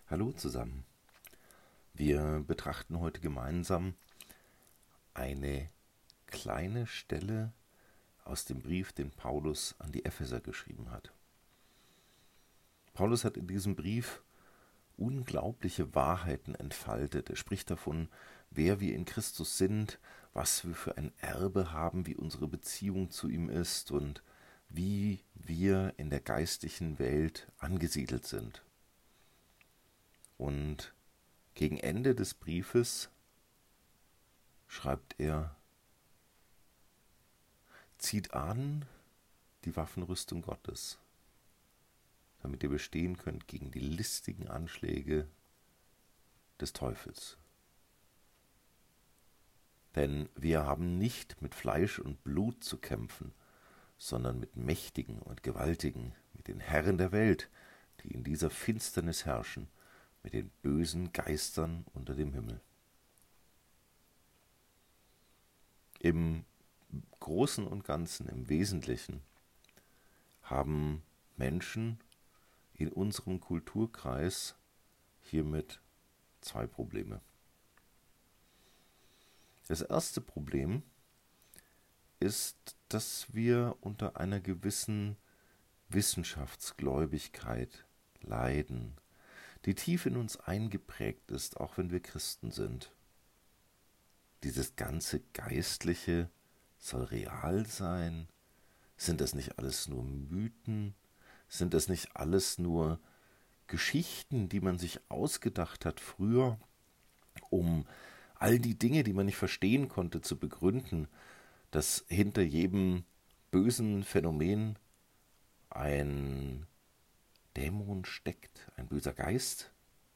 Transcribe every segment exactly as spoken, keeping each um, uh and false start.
Hallo zusammen. Wir betrachten heute gemeinsam eine kleine Stelle aus dem Brief, den Paulus an die Epheser geschrieben hat. Paulus hat in diesem Brief unglaubliche Wahrheiten entfaltet. Er spricht davon, wer wir in Christus sind, was wir für ein Erbe haben, wie unsere Beziehung zu ihm ist und wie wir in der geistlichen Welt angesiedelt sind. Und gegen Ende des Briefes schreibt er: Zieht an die Waffenrüstung Gottes, damit ihr bestehen könnt gegen die listigen Anschläge des Teufels. Denn wir haben nicht mit Fleisch und Blut zu kämpfen, sondern mit Mächtigen und Gewaltigen, mit den Herren der Welt, die in dieser Finsternis herrschen, mit den bösen Geistern unter dem Himmel. Im Großen und Ganzen, im Wesentlichen, haben Menschen in unserem Kulturkreis hiermit zwei Probleme. Das erste Problem ist, dass wir unter einer gewissen Wissenschaftsgläubigkeit leiden, die tief in uns eingeprägt ist, auch wenn wir Christen sind. Dieses ganze Geistliche soll real sein. Sind das nicht alles nur Mythen? Sind das nicht alles nur Geschichten, die man sich ausgedacht hat früher, um all die Dinge, die man nicht verstehen konnte, zu begründen, dass hinter jedem bösen Phänomen ein Dämon steckt, ein böser Geist?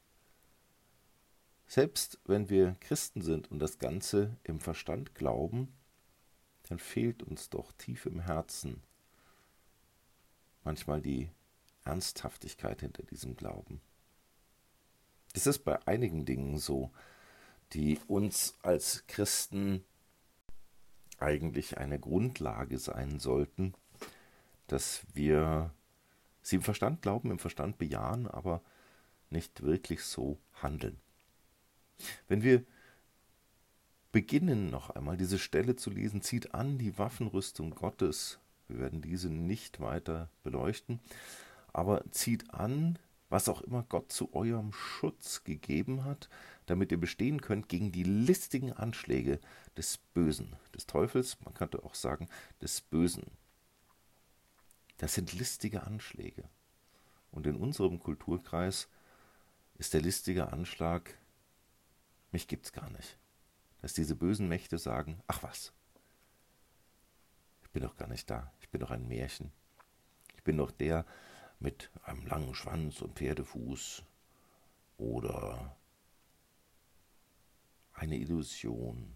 Selbst wenn wir Christen sind und das Ganze im Verstand glauben, dann fehlt uns doch tief im Herzen manchmal die Ernsthaftigkeit hinter diesem Glauben. Es ist bei einigen Dingen so, die uns als Christen eigentlich eine Grundlage sein sollten, dass wir sie im Verstand glauben, im Verstand bejahen, aber nicht wirklich so handeln. Wenn wir beginnen, noch einmal diese Stelle zu lesen, zieht an die Waffenrüstung Gottes. Wir werden diese nicht weiter beleuchten, aber zieht an, was auch immer Gott zu eurem Schutz gegeben hat, damit ihr bestehen könnt gegen die listigen Anschläge des Bösen, des Teufels, man könnte auch sagen, des Bösen. Das sind listige Anschläge. Und in unserem Kulturkreis ist der listige Anschlag: mich gibt's gar nicht. Dass diese bösen Mächte sagen: ach was, ich bin doch gar nicht da, ich bin doch ein Märchen. Ich bin doch der mit einem langen Schwanz und Pferdefuß oder eine Illusion.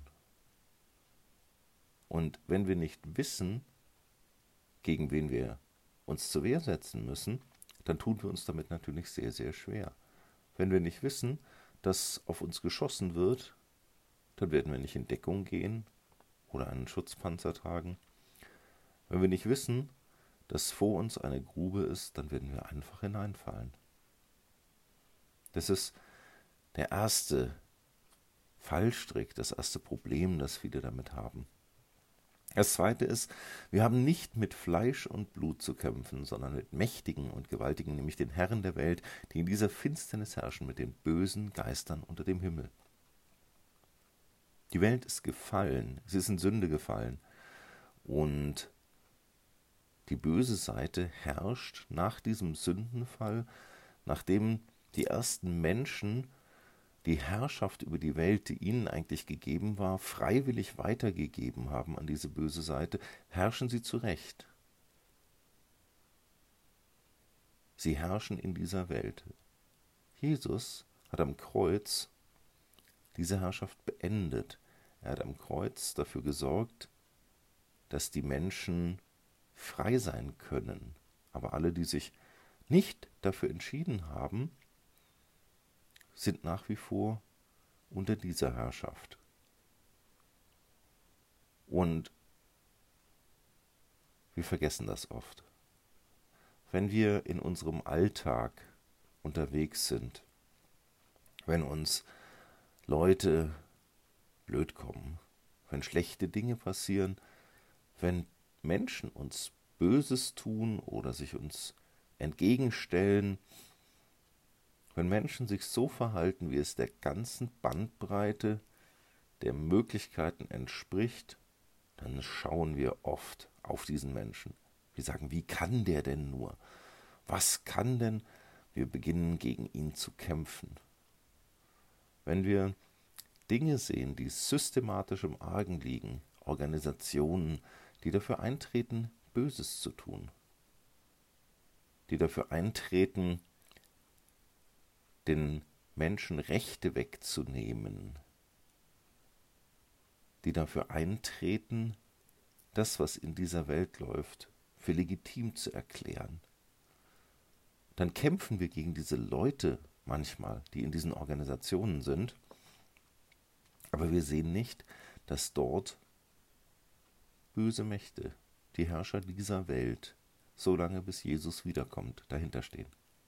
Und wenn wir nicht wissen, gegen wen wir uns zur Wehr setzen müssen, dann tun wir uns damit natürlich sehr, sehr schwer. Wenn wir nicht wissen, dass auf uns geschossen wird, dann werden wir nicht in Deckung gehen oder einen Schutzpanzer tragen. Wenn wir nicht wissen, dass vor uns eine Grube ist, dann werden wir einfach hineinfallen. Das ist der erste Fallstrick, das erste Problem, das viele damit haben. Das zweite ist, wir haben nicht mit Fleisch und Blut zu kämpfen, sondern mit Mächtigen und Gewaltigen, nämlich den Herren der Welt, die in dieser Finsternis herrschen, mit den bösen Geistern unter dem Himmel. Die Welt ist gefallen, sie ist in Sünde gefallen und die böse Seite herrscht nach diesem Sündenfall, nachdem die ersten Menschen die Herrschaft über die Welt, die ihnen eigentlich gegeben war, freiwillig weitergegeben haben an diese böse Seite, herrschen sie zurecht. Sie herrschen in dieser Welt. Jesus hat am Kreuz diese Herrschaft beendet. Er hat am Kreuz dafür gesorgt, dass die Menschen frei sein können. Aber alle, die sich nicht dafür entschieden haben, sind nach wie vor unter dieser Herrschaft. Und wir vergessen das oft. Wenn wir in unserem Alltag unterwegs sind, wenn uns Leute blöd kommen, wenn schlechte Dinge passieren, wenn Menschen uns Böses tun oder sich uns entgegenstellen, wenn Menschen sich so verhalten, wie es der ganzen Bandbreite der Möglichkeiten entspricht, dann schauen wir oft auf diesen Menschen. Wir sagen, wie kann der denn nur? Was kann denn? Wir beginnen gegen ihn zu kämpfen. Wenn wir Dinge sehen, die systematisch im Argen liegen, Organisationen, die dafür eintreten, Böses zu tun, die dafür eintreten, den Menschen Rechte wegzunehmen, die dafür eintreten, das, was in dieser Welt läuft, für legitim zu erklären, dann kämpfen wir gegen diese Leute manchmal, die in diesen Organisationen sind, aber wir sehen nicht, dass dort böse Mächte, die Herrscher dieser Welt, solange bis Jesus wiederkommt, dahinter stehen.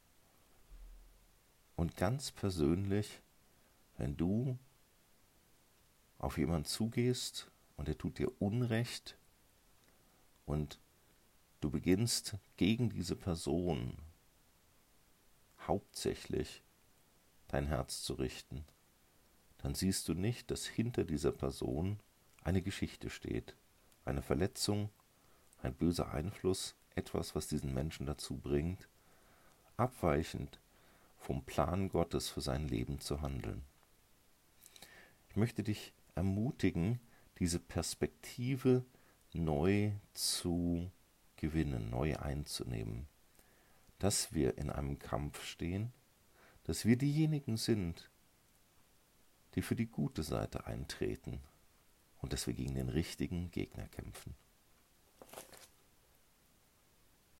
Und ganz persönlich, wenn du auf jemanden zugehst und er tut dir Unrecht und du beginnst gegen diese Person hauptsächlich dein Herz zu richten, dann siehst du nicht, dass hinter dieser Person eine Geschichte steht, eine Verletzung, ein böser Einfluss, etwas, was diesen Menschen dazu bringt, abweichend vom Plan Gottes für sein Leben zu handeln. Ich möchte dich ermutigen, diese Perspektive neu zu gewinnen, neu einzunehmen, dass wir in einem Kampf stehen, dass wir diejenigen sind, die für die gute Seite eintreten und dass wir gegen den richtigen Gegner kämpfen.